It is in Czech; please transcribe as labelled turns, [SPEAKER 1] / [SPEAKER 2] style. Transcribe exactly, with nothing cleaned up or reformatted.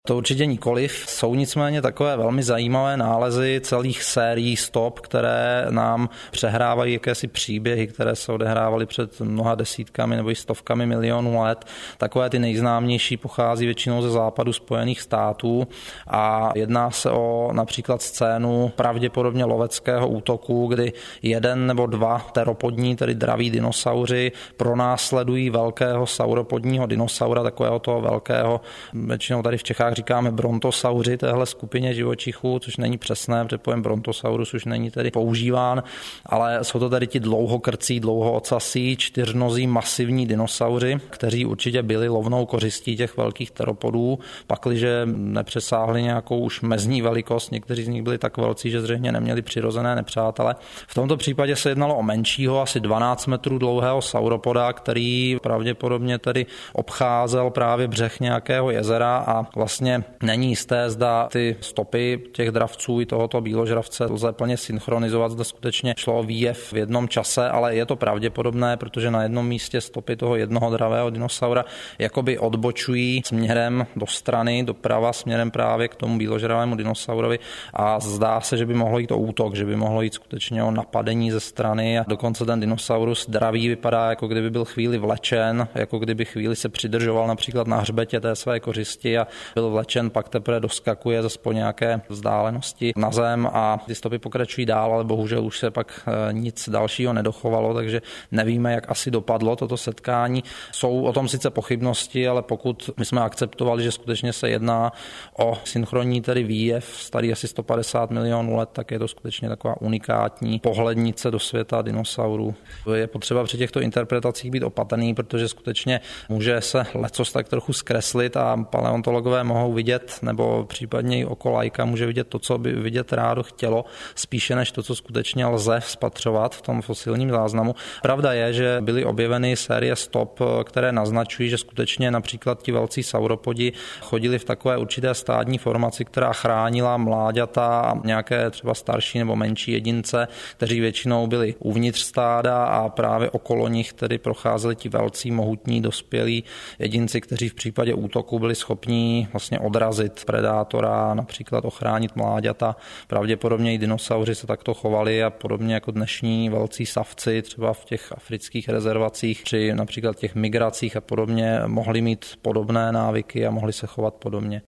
[SPEAKER 1] To určitě nikoliv. Jsou nicméně takové velmi zajímavé nálezy celých sérií stop, které nám přehrávají jakési příběhy, které se odehrávaly před mnoha desítkami nebo i stovkami milionů let. Takové ty nejznámější pochází většinou ze západu Spojených států a jedná se o například scénu pravděpodobně loveckého útoku, kdy jeden nebo dva teropodní, tedy draví dinosauři, pronásledují velkého sauropodního dinosaura, takového toho velkého, většinou tady v Čechách říkáme brontosauři téhle skupině živočichů, což není přesné, protože pojem brontosaurus už není tedy používán, ale jsou to tady ti dlouhokrcí, dlouhoocasí, čtyřnozí masivní dinosauři, kteří určitě byli lovnou kořistí těch velkých teropodů, pakliže nepřesáhli nějakou už mezní velikost, někteří z nich byli tak velcí, že zřejmě neměli přirozené nepřátele. V tomto případě se jednalo o menšího, asi dvanáct metrů dlouhého sauropoda, který pravděpodobně tedy obcházel právě břeh nějakého jezera a vlastně není jisté, zda ty stopy těch dravců i tohoto bíložravce lze plně synchronizovat, zda skutečně šlo o výjev v jednom čase, ale je to pravděpodobné, protože na jednom místě stopy toho jednoho dravého dinosaura jakoby odbočují směrem do strany, doprava, směrem právě k tomu bíložravému dinosaurovi a zdá se, že by mohlo jít o útok, že by mohlo jít skutečně o napadení ze strany a dokonce ten dinosaurus dravý vypadá, jako kdyby byl chvíli vlečen, jako kdyby chvíli se přidržoval například na hřbetě té své kořisti a byl vlečen, pak teprve doskakuje zase po nějaké vzdálenosti na zem a ty stopy pokračují dál, ale bohužel už se pak nic dalšího nedochovalo, takže nevíme, jak asi dopadlo toto setkání. Jsou o tom sice pochybnosti, ale pokud my jsme akceptovali, že skutečně se jedná o synchronní tedy výjev starý asi sto padesát milionů let, tak je to skutečně taková unikátní pohlednice do světa dinosaurů. Je potřeba při těchto interpretacích být opatrný, protože skutečně může se lecos tak trochu zkreslit a paleontologové mohou vidět, nebo případně i oko laika může vidět to, co by vidět rádo chtělo, spíše než to, co skutečně lze spatřovat v tom fosilním záznamu. Pravda je, že byly objeveny série stop, které naznačují, že skutečně například ti velcí sauropodi chodili v takové určité stádní formaci, která chránila mláďata, nějaké třeba starší nebo menší jedince, kteří většinou byli uvnitř stáda a právě okolo nich tedy procházeli ti velcí, mohutní, dospělí jedinci, kteří v případě útoku byli schopní vlastně odrazit predátora, například ochránit mláďata. Pravděpodobně i dinosauři se takto chovali a podobně jako dnešní velcí savci, třeba v těch afrických rezervacích, při například těch migracích a podobně, mohli mít podobné návyky a mohli se chovat podobně.